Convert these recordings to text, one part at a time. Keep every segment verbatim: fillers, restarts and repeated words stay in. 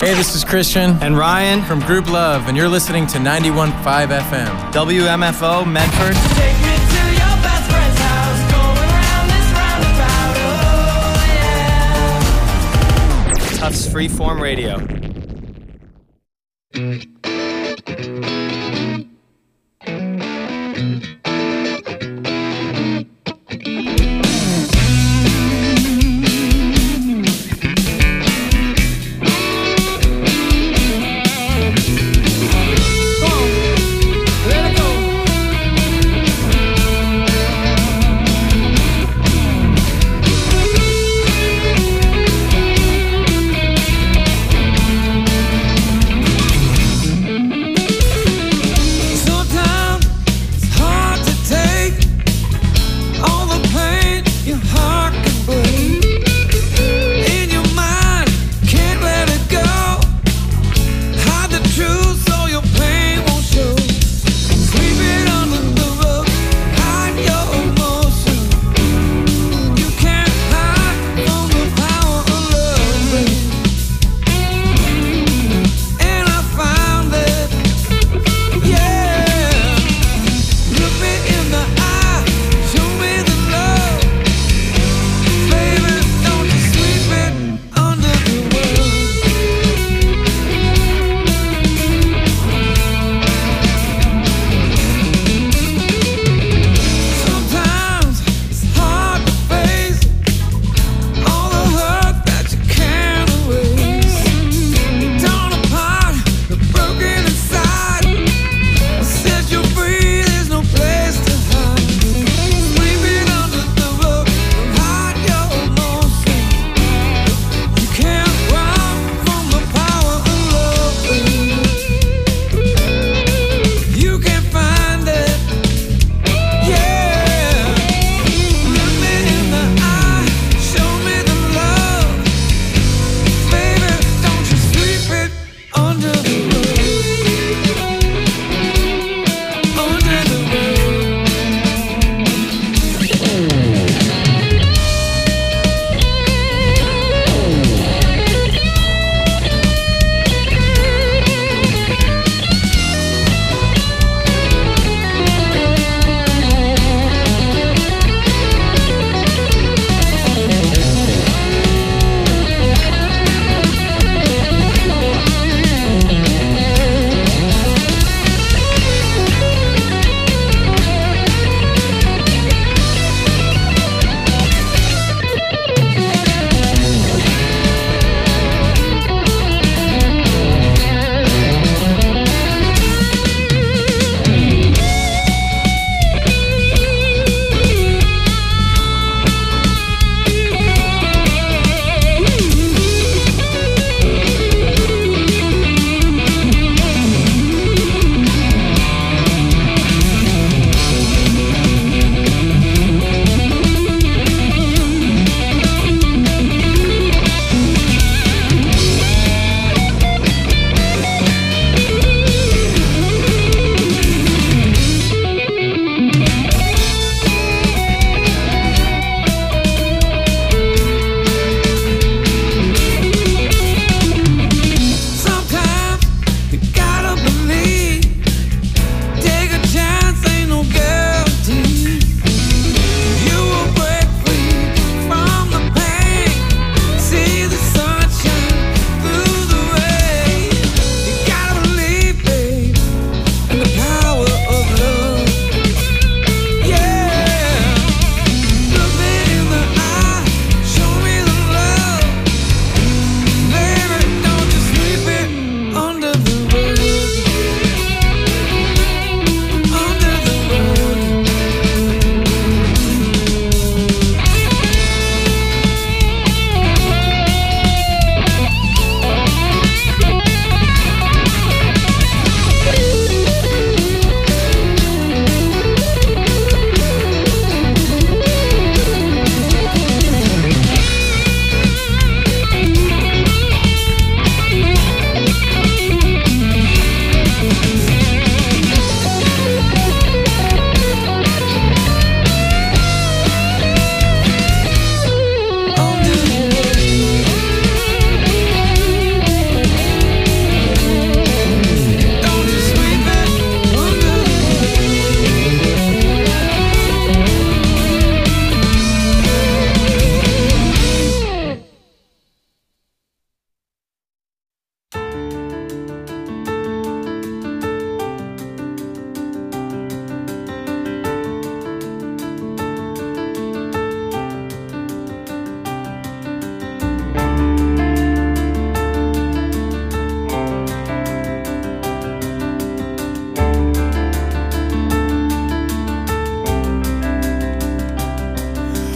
Hey, this is Christian and Ryan from Group Love, and you're listening to ninety-one point five F M. W M F O, Medford. Take me to your best friend's house, going around this roundabout, oh yeah. Tufts Freeform Radio.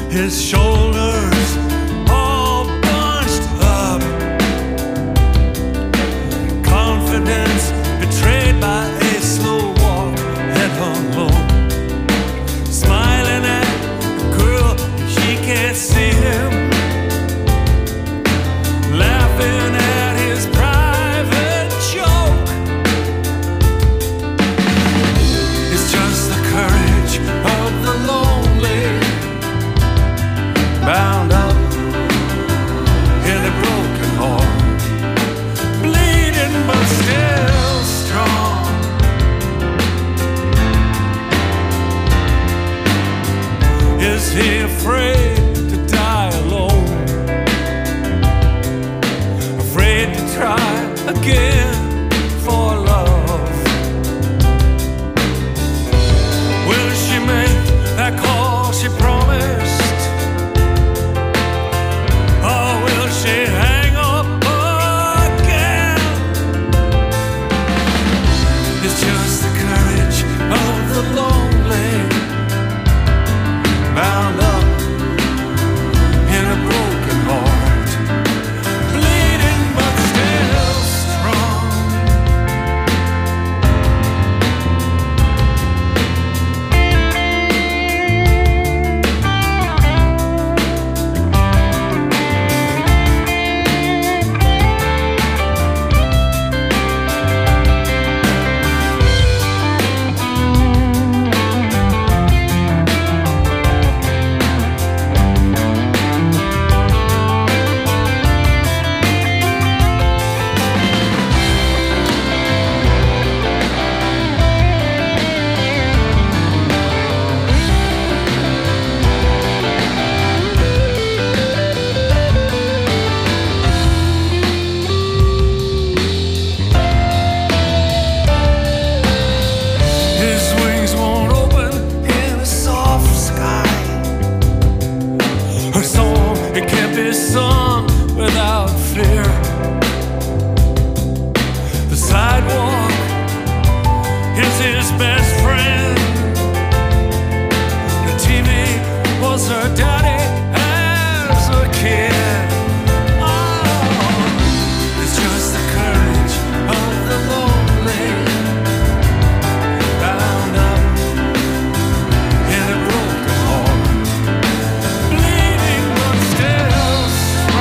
his shoulders all bunched up. Confidence betrayed by a slow walk, head hung low. Smiling at the girl, she can't see him. Laughing at his private joke. It's just the courage of the lonely, bound up in a broken heart, bleeding but still strong. Is he afraid to die alone? Afraid to try again for love? Will she make that call she promised? Or will she hang up again? It's just the courage of the lonely, bound up in a broken heart, bleeding but still strong. His wings won't open in a soft sky. Her song, it can't be sung without fear. The sidewalk is his best friend. The T V was her daddy as a kid. Oh, it's just the courage of the lonely, bound up in a broken heart, bleeding but still strong.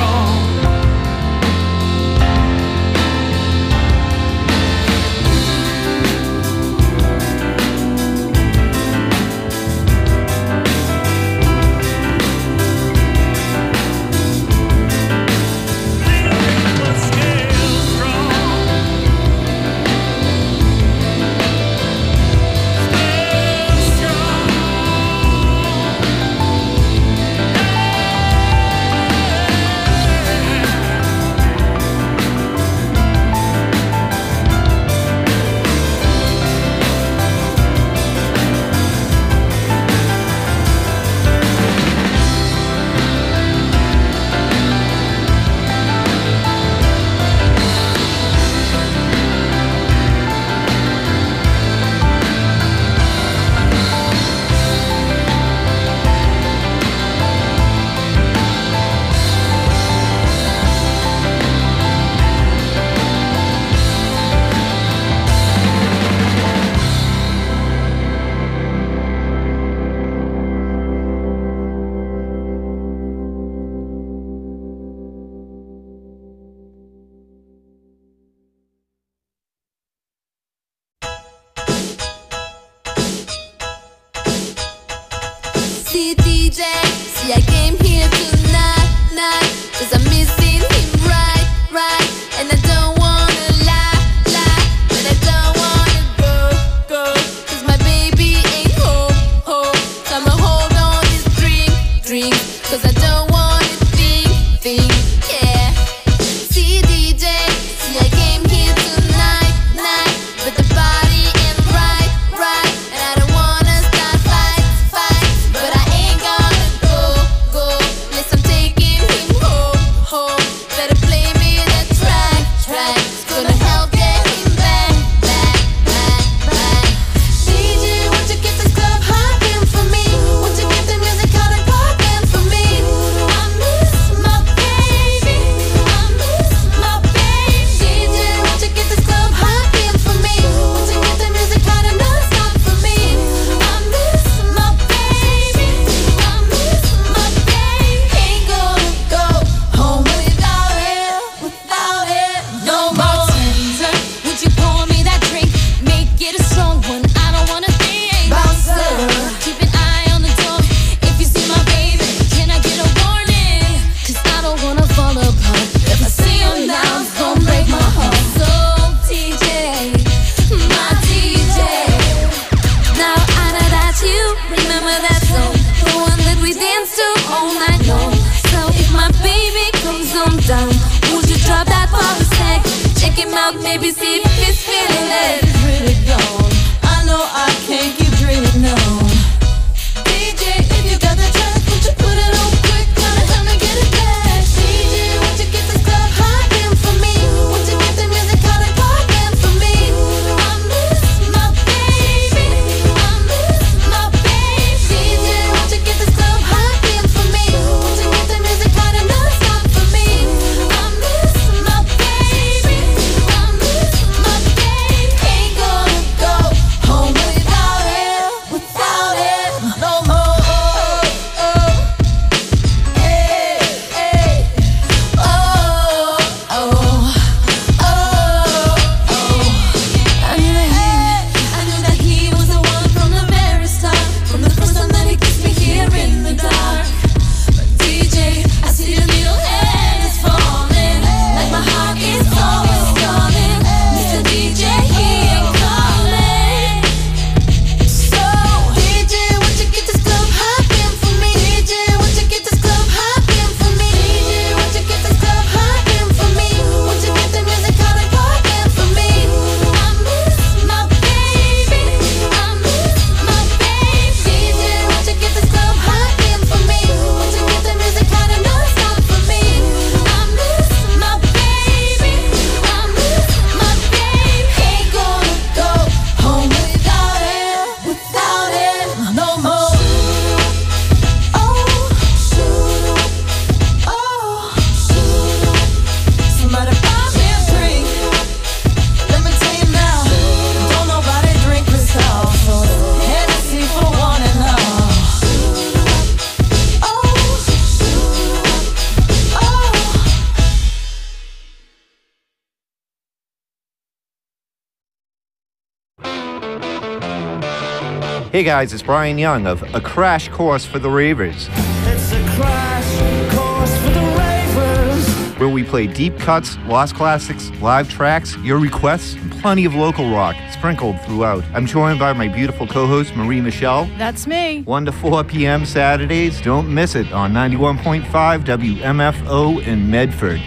Hey guys, it's Brian Young of A Crash Course for the Ravers. It's a crash course for the ravers. Where we play deep cuts, lost classics, live tracks, your requests, and plenty of local rock sprinkled throughout. I'm joined by my beautiful co-host, Marie Michelle. That's me. one to four p.m. Saturdays. Don't miss it on ninety-one point five W M F O in Medford.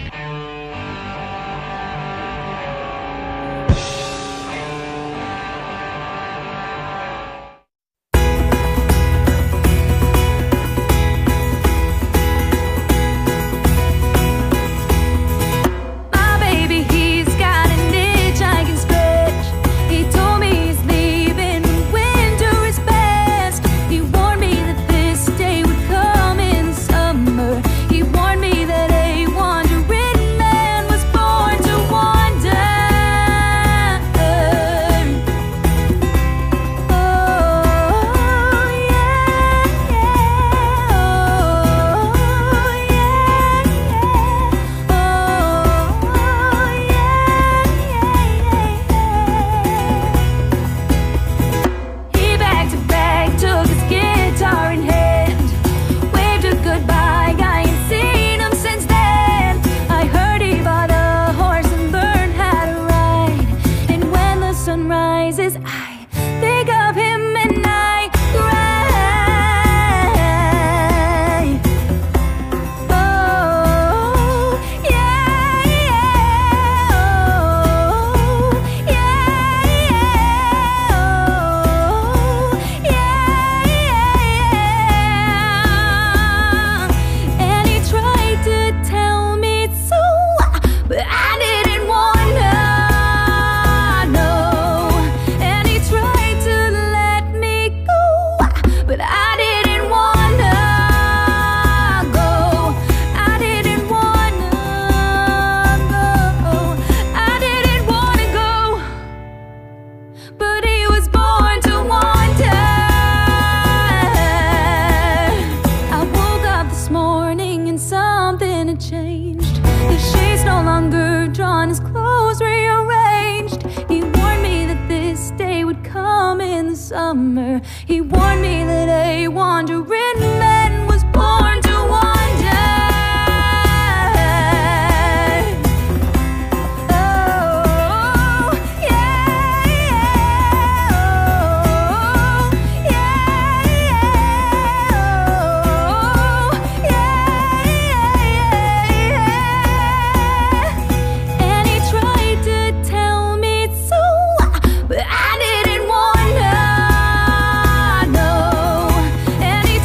Any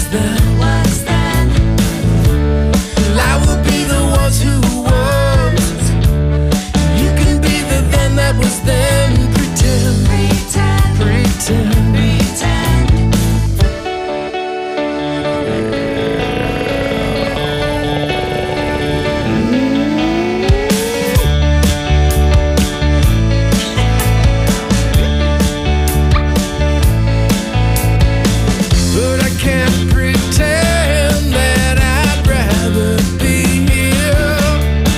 then. Well, I will be the ones who was. You can be the then that was then. Pretend, pretend, pretend, pretend. But I can't pretend that I'd rather be here.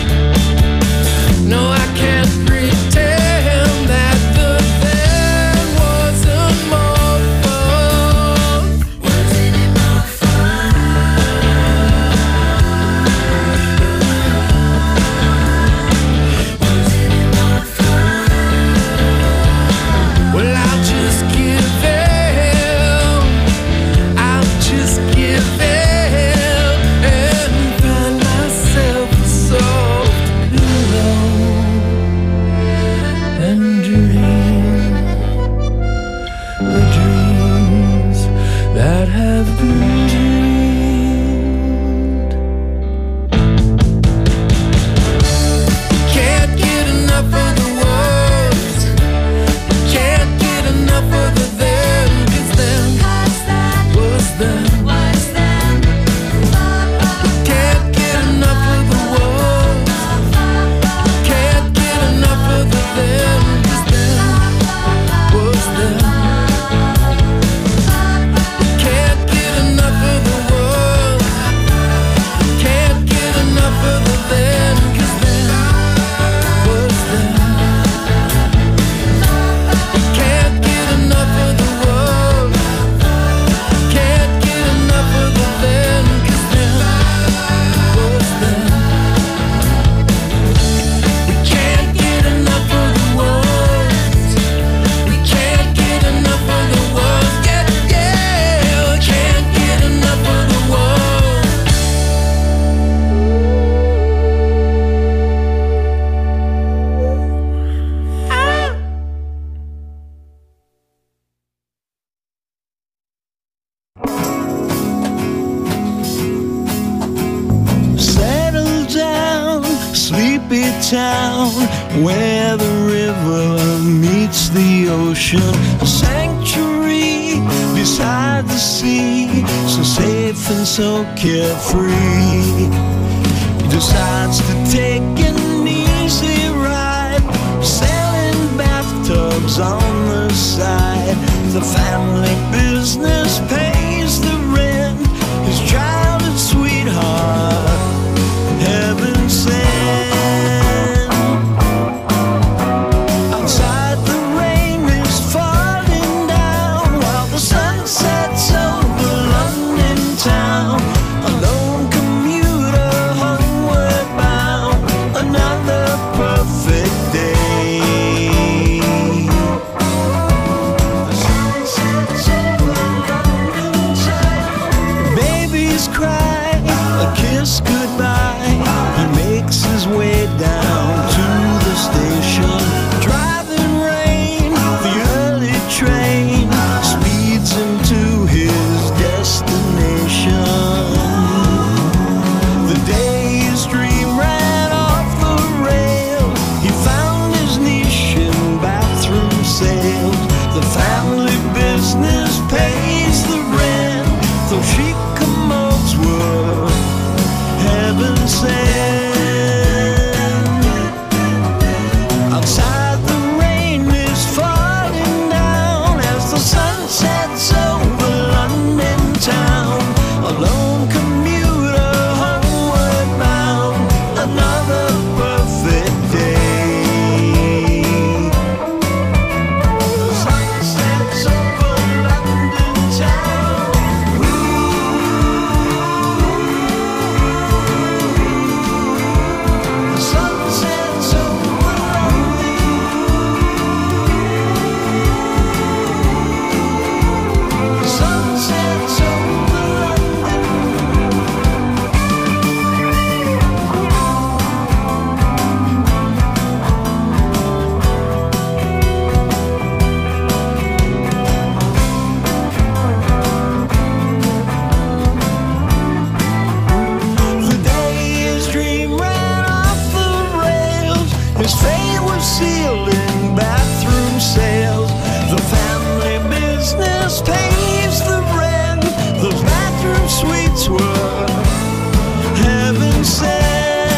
No, I can't pretend that the then wasn't more fun. Wasn't it more fun? Wasn't it more fun? Well, I'll just give in. I'll just give in and find myself a soft pillow and dream the dreams that have been dreamed. Can't get enough of the words. Can't get enough of the then, 'cause then was then. Can't get enough of the words. Can't get enough of the then, 'cause then was then. Can't get enough of the words. Can't get enough of the then, 'cause then was then. Can't get enough of the words. Can't get enough of the then, 'cause then was then. We can't get enough of the words. We can't get enough of the words. Yeah, yeah. We can't get enough of the words. Settle down, sleepy town, where the river meets the ocean. A sanctuary beside the sea, so safe and so carefree. He decides to take an easy ride, selling bathtubs on the side. The family business pays the rent. His childhood sweetheart, heaven sent. Outside the rain is falling down, while the sun sets over London town. A lone commuter homeward bound, another perfect day. The sun sets over London town. Babies cry, a kiss goodbye. He makes his way down to the station. Driving rain, the early train speeds him to his destination. The day's dream ran off the rails. He found his niche in bathroom sales. The family business pays the rent, though chic commodes were heaven sent. prophets were heaven sent.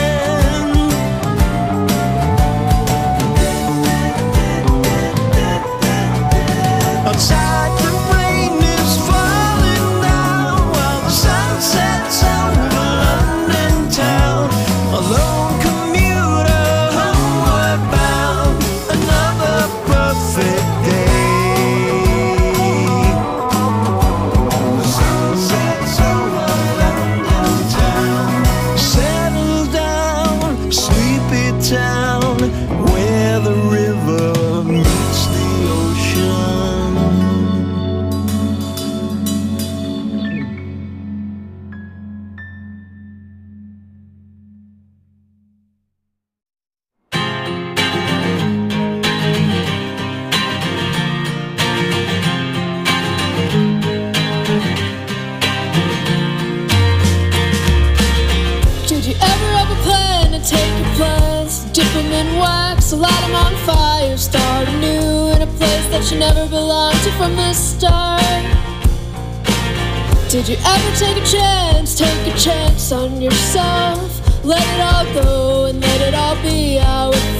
Outside the rain is falling down while the sun sets over London town. A lone commuter homeward bound, another perfect day. The sun sets over London town. Settle down, sleepy town, where the river meets the ocean. Did you ever have a plan to take your plans, dip them in wax, light them on fire, start anew in a place that you never belonged to from the start? Did you ever take a chance, take a chance on yourself, let it all go and let it all be how it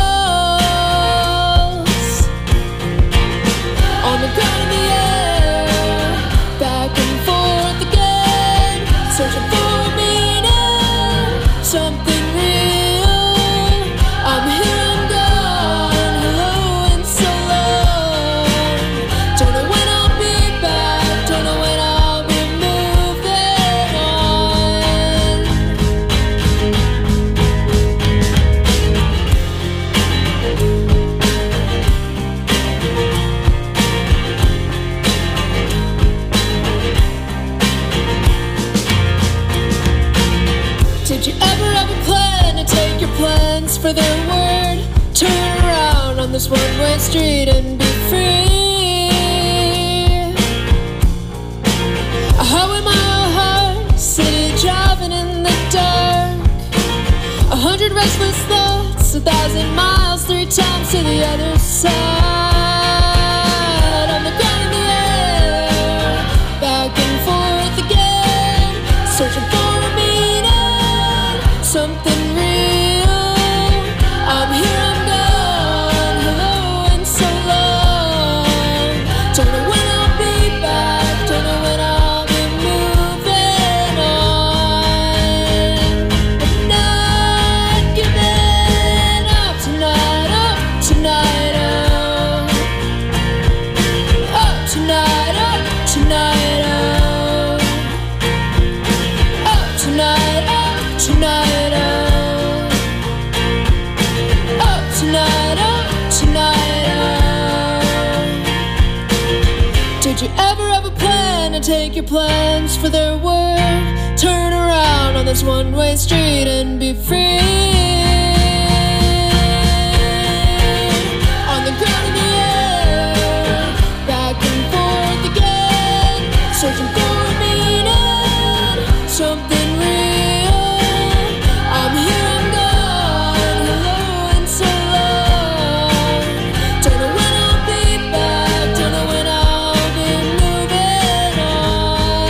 falls? On the ground in the air, back and forth again, searching for a meaning, something real. I'm here, I'm gone, hello and so long. Don't know when I'll be back, don't know when I'll be moving on. Did you ever have a plan to take your plans for their word? Turn around on this one-way street and be free. A highway mile high, city driving in the dark. A hundred restless thoughts, a thousand miles, three times to the other side. On the ground in the air, back and forth again, searching for a meaning, something real. I'm here, I'm gone, hello and so long. Don't know when I'll be back, don't know when I'll be moving on. I'm not giving up tonight, up tonight, up. Up tonight, up tonight, up. Up tonight, up tonight, up. Up tonight, up tonight, up. Did you ever have a plan to take your plans for their word? Turn around on this one-way street and be free. On the ground in the air, back and forth again, searching for a meaning, something real. I'm here, I'm gone, hello and so long. Don't know when I'll be back, don't know when I'll be moving on.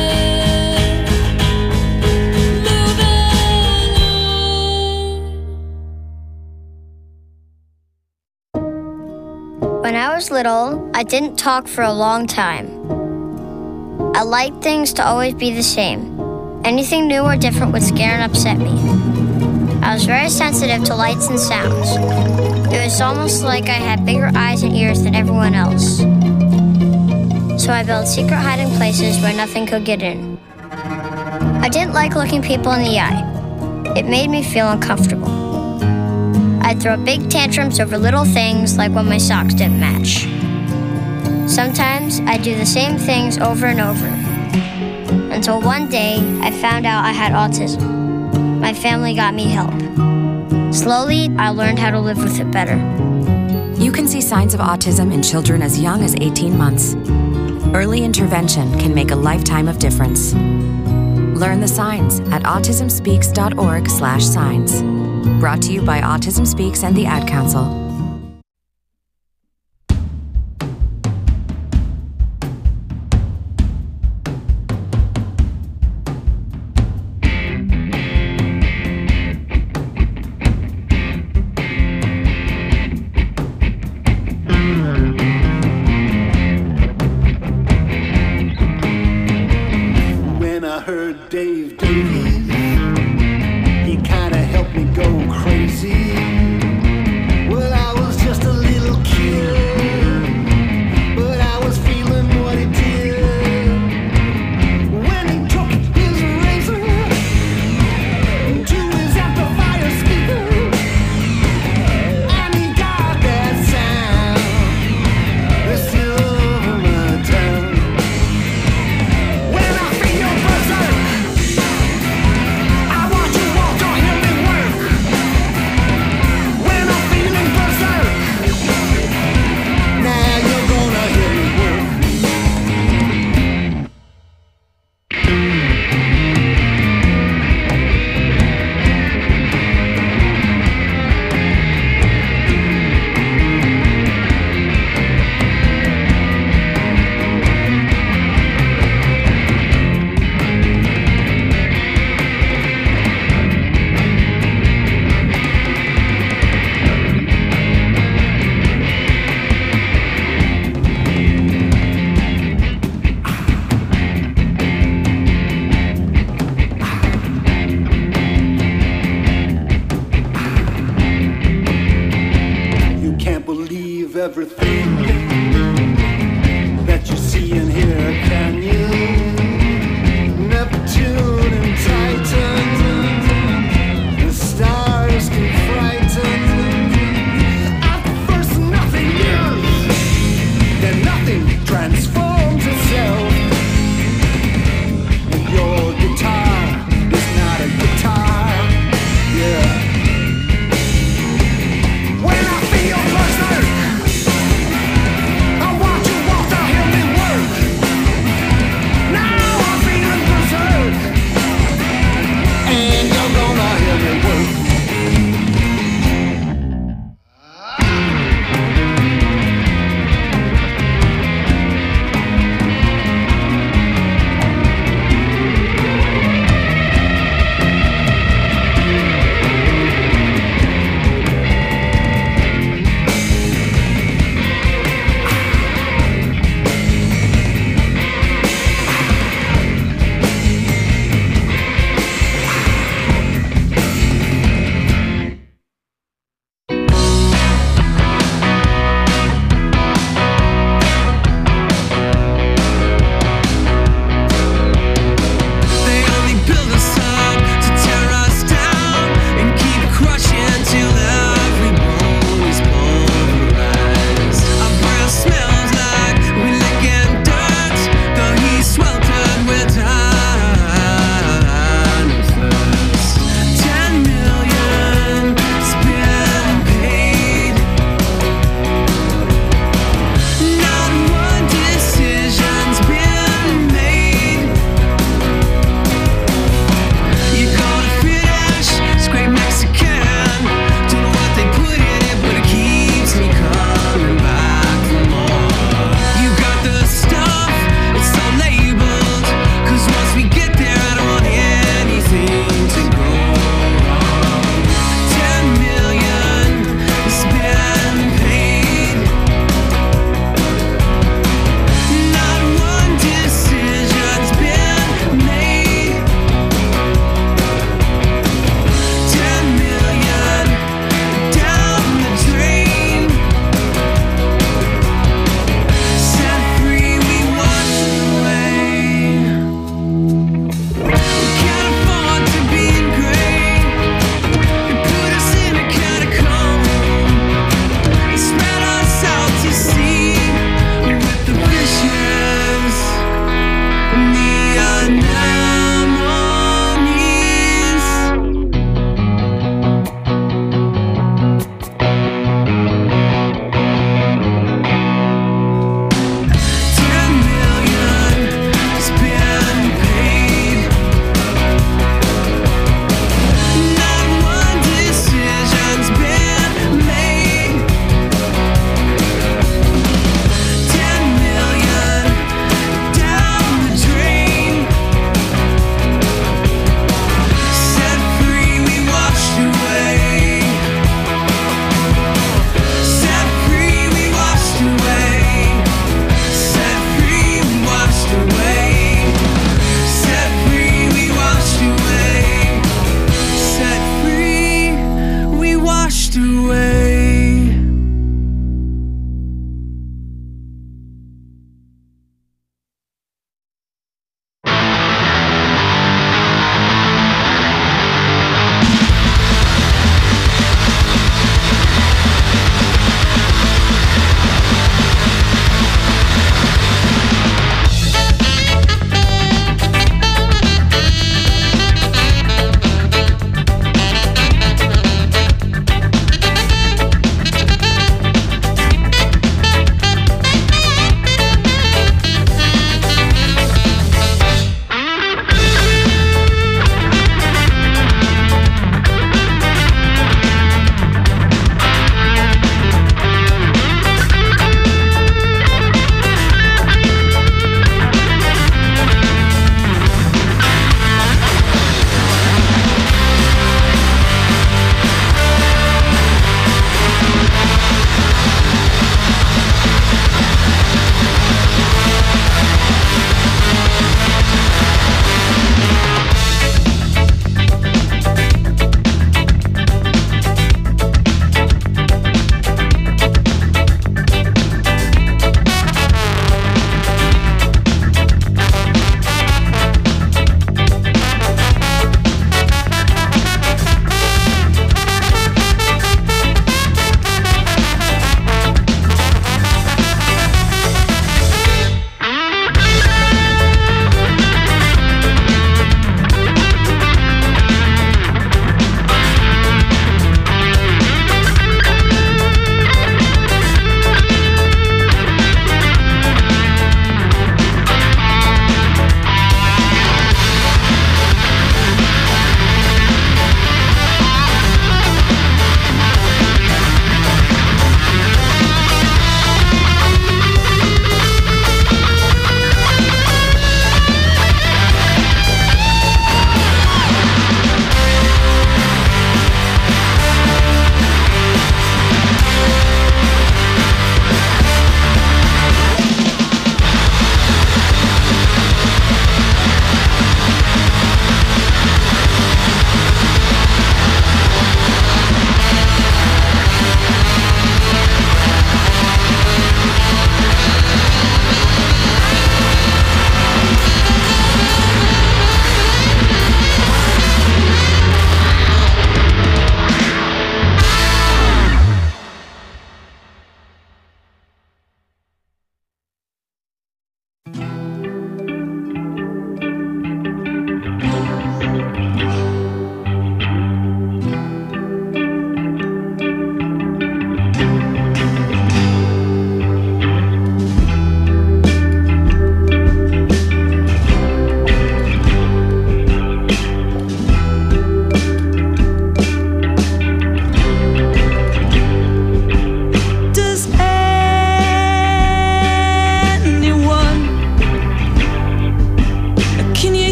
Moving on. When I was little, I didn't talk for a long time. I liked things to always be the same. Anything new or different would scare and upset me. I was very sensitive to lights and sounds. It was almost like I had bigger eyes and ears than everyone else. So I built secret hiding places where nothing could get in. I didn't like looking people in the eye. It made me feel uncomfortable. I'd throw big tantrums over little things like when my socks didn't match. Sometimes I'd do the same things over and over. Until one day, I found out I had autism. My family got me help. Slowly, I learned how to live with it better. You can see signs of autism in children as young as eighteen months. Early intervention can make a lifetime of difference. Learn the signs at autism speaks dot org slash signs. Brought to you by Autism Speaks and the Ad Council. heard Dave Davies. He kinda helped me go crazy. Well, I was just a little kid, but I was feeling what he did. When he took his razor to his amplifier speaker, and he got that sound that's still over my town. When I feel your berserk, I want you all to hear me work.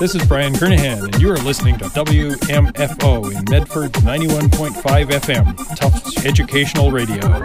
This is Brian Kernahan, and you are listening to W M F O in Medford ninety-one point five F M, Tufts Educational Radio.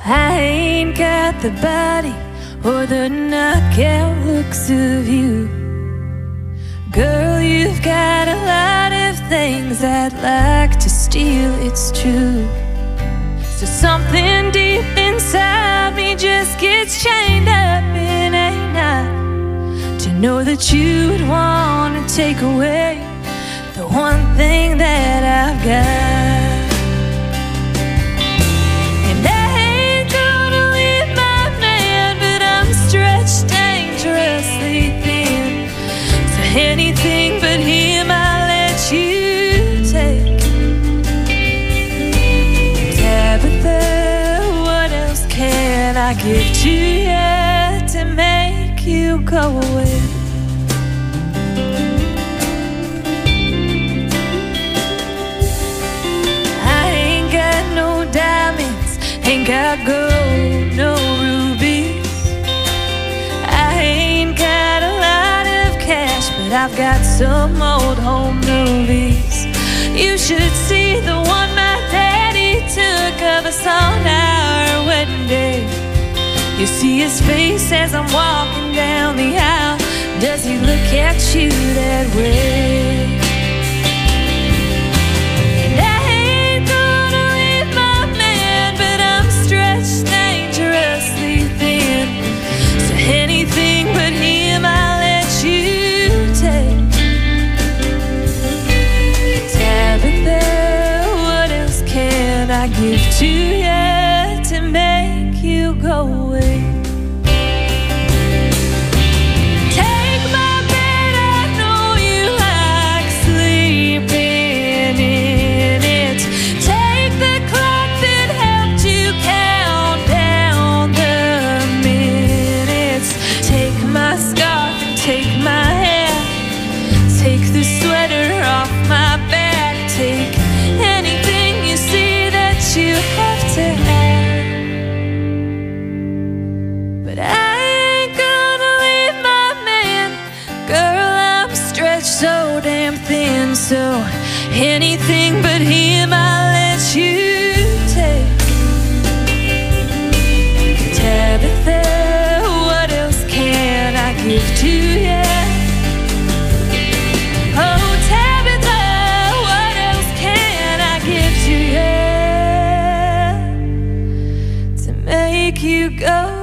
I ain't got the body or the knockout looks of you. Girl, you've got a lot of things I'd like to steal, it's true. So something deep inside me just gets chained up in a knot, to know that you would want to take away the one thing that I've got. And I ain't gonna leave my man, but I'm stretched dangerously thin. So anything but him I'll let you take. Tabitha, what else can I give to you to make you go away? I ain't got no diamonds, ain't got gold, no rubies. I ain't got a lot of cash, but I've got some old home movies. You should see the one my daddy took of us on our wedding day. You see his face as I'm walking down the aisle. Does he look at you that way? And I ain't gonna leave my man, but I'm stretched dangerously thin. So anything but him I'll let you take. Tabitha, what else can I give to you to make you go away? Take my bed, I know you like sleeping in it. Take the clock that helped you count down the minutes. Take my scarf and take my hair. Take the sweater off my back. Take anything you see that you have to have. But I ain't gonna leave my man. Girl, I'm stretched so damn thin. So anything but him I'll let you take. Tabitha, what else can I give to you? Oh, Tabitha, what else can I give to you to make you go